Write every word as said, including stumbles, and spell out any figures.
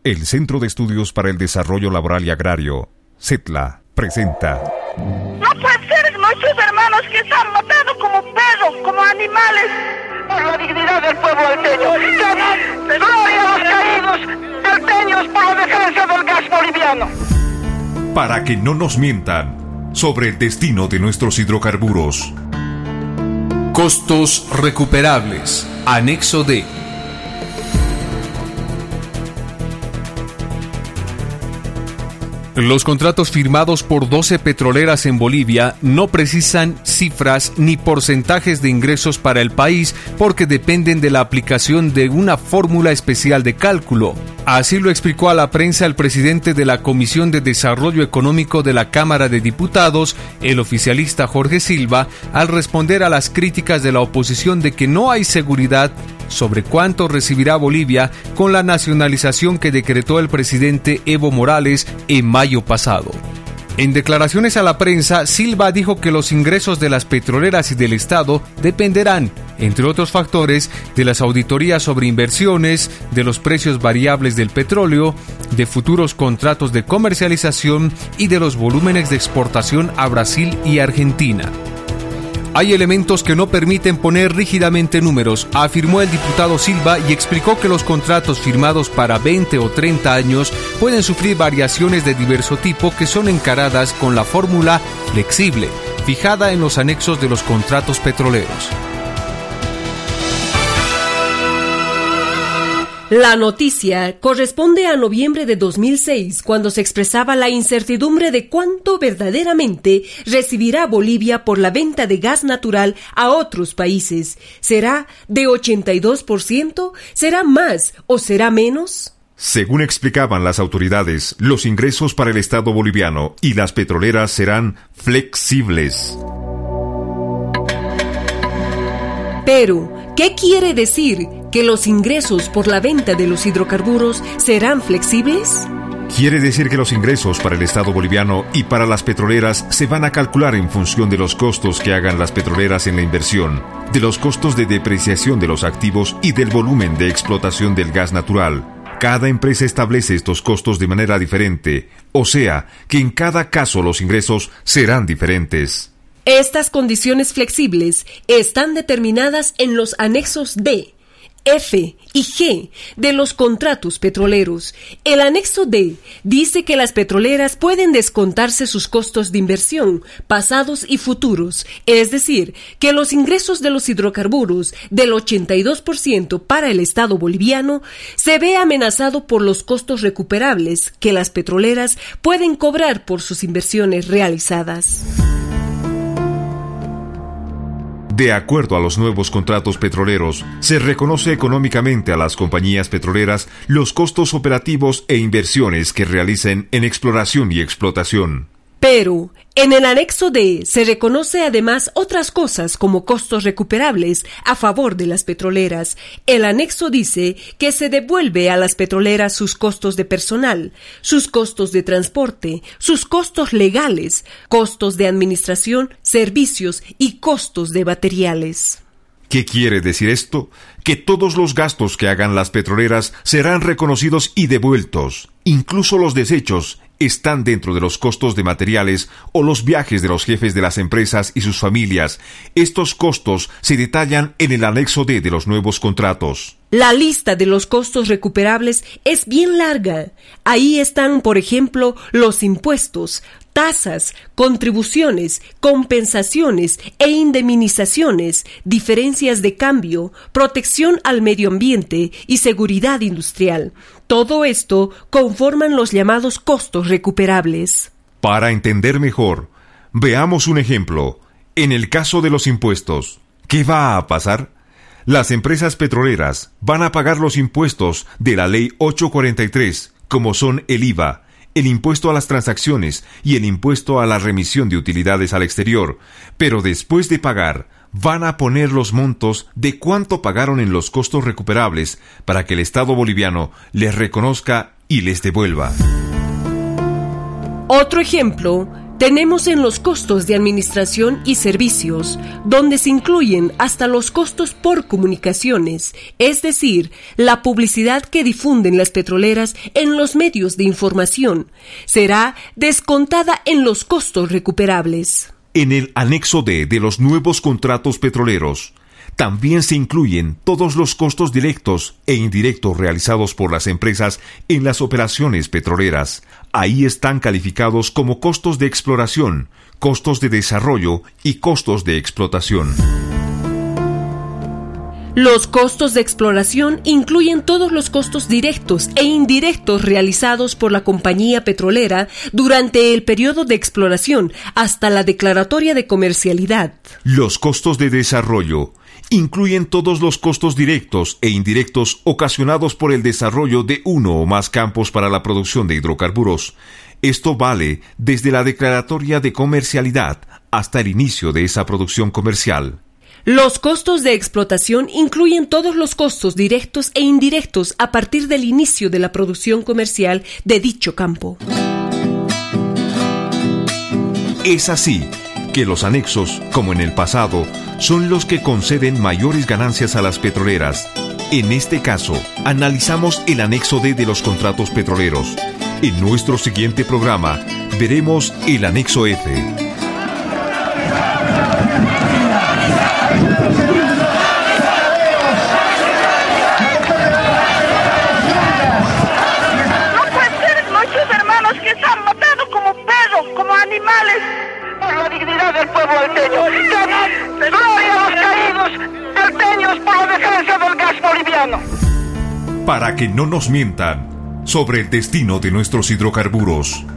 El Centro de Estudios para el Desarrollo Laboral y Agrario, CETLA, presenta... No puede ser, nuestros hermanos que están matando como perros, como animales, por la dignidad del pueblo alteño. Gloria a los caídos alteños por la defensa del gas boliviano. Para que no nos mientan sobre el destino de nuestros hidrocarburos. Costos recuperables. Anexo D. Los contratos firmados por doce petroleras en Bolivia no precisan cifras ni porcentajes de ingresos para el país porque dependen de la aplicación de una fórmula especial de cálculo. Así lo explicó a la prensa el presidente de la Comisión de Desarrollo Económico de la Cámara de Diputados, el oficialista Jorge Silva, al responder a las críticas de la oposición de que no hay seguridad sobre cuánto recibirá Bolivia con la nacionalización que decretó el presidente Evo Morales en mayo pasado. En declaraciones a la prensa, Silva dijo que los ingresos de las petroleras y del Estado dependerán, entre otros factores, de las auditorías sobre inversiones, de los precios variables del petróleo, de futuros contratos de comercialización y de los volúmenes de exportación a Brasil y Argentina. Hay elementos que no permiten poner rígidamente números, afirmó el diputado Silva y explicó que los contratos firmados para veinte o treinta años pueden sufrir variaciones de diverso tipo que son encaradas con la fórmula flexible, fijada en los anexos de los contratos petroleros. La noticia corresponde a noviembre de dos mil seis, cuando se expresaba la incertidumbre de cuánto verdaderamente recibirá Bolivia por la venta de gas natural a otros países. ¿Será de ochenta y dos por ciento? ¿Será más o será menos? Según explicaban las autoridades, los ingresos para el Estado boliviano y las petroleras serán flexibles. Pero, ¿qué quiere decir que los ingresos por la venta de los hidrocarburos serán flexibles? Quiere decir que los ingresos para el Estado boliviano y para las petroleras se van a calcular en función de los costos que hagan las petroleras en la inversión, de los costos de depreciación de los activos y del volumen de explotación del gas natural. Cada empresa establece estos costos de manera diferente, o sea, que en cada caso los ingresos serán diferentes. Estas condiciones flexibles están determinadas en los anexos D, F y G de los contratos petroleros. El anexo D dice que las petroleras pueden descontarse sus costos de inversión, pasados y futuros, es decir, que los ingresos de los hidrocarburos del ochenta y dos por ciento para el Estado boliviano se ve amenazado por los costos recuperables que las petroleras pueden cobrar por sus inversiones realizadas. De acuerdo a los nuevos contratos petroleros, se reconoce económicamente a las compañías petroleras los costos operativos e inversiones que realicen en exploración y explotación. Pero, en el anexo D se reconoce además otras cosas como costos recuperables a favor de las petroleras. El anexo dice que se devuelve a las petroleras sus costos de personal, sus costos de transporte, sus costos legales, costos de administración, servicios y costos de materiales. ¿Qué quiere decir esto? Que todos los gastos que hagan las petroleras serán reconocidos y devueltos. Incluso los desechos están dentro de los costos de materiales o los viajes de los jefes de las empresas y sus familias. Estos costos se detallan en el anexo D de los nuevos contratos. La lista de los costos recuperables es bien larga. Ahí están, por ejemplo, los impuestos, tasas, contribuciones, compensaciones e indemnizaciones, diferencias de cambio, protección al medio ambiente y seguridad industrial. Todo esto conforman los llamados costos recuperables. Para entender mejor, veamos un ejemplo. En el caso de los impuestos, ¿qué va a pasar? Las empresas petroleras van a pagar los impuestos de la Ley ochocientos cuarenta y tres, como son el I V A, el impuesto a las transacciones y el impuesto a la remisión de utilidades al exterior, pero después de pagar, van a poner los montos de cuánto pagaron en los costos recuperables para que el Estado boliviano les reconozca y les devuelva. Otro ejemplo tenemos en los costos de administración y servicios, donde se incluyen hasta los costos por comunicaciones, es decir, la publicidad que difunden las petroleras en los medios de información, será descontada en los costos recuperables. En el anexo D de los nuevos contratos petroleros, también se incluyen todos los costos directos e indirectos realizados por las empresas en las operaciones petroleras. Ahí están calificados como costos de exploración, costos de desarrollo y costos de explotación. Los costos de exploración incluyen todos los costos directos e indirectos realizados por la compañía petrolera durante el periodo de exploración hasta la declaratoria de comercialidad. Los costos de desarrollo incluyen todos los costos directos e indirectos ocasionados por el desarrollo de uno o más campos para la producción de hidrocarburos. Esto vale desde la declaratoria de comercialidad hasta el inicio de esa producción comercial. Los costos de explotación incluyen todos los costos directos e indirectos a partir del inicio de la producción comercial de dicho campo. Es así que los anexos, como en el pasado, son los que conceden mayores ganancias a las petroleras. En este caso, analizamos el anexo D de los contratos petroleros. En nuestro siguiente programa, veremos el anexo F. Animales, por la dignidad del pueblo alteño. ¡Gloria a los caídos alteños por la defensa del gas boliviano! Para que no nos mientan sobre el destino de nuestros hidrocarburos.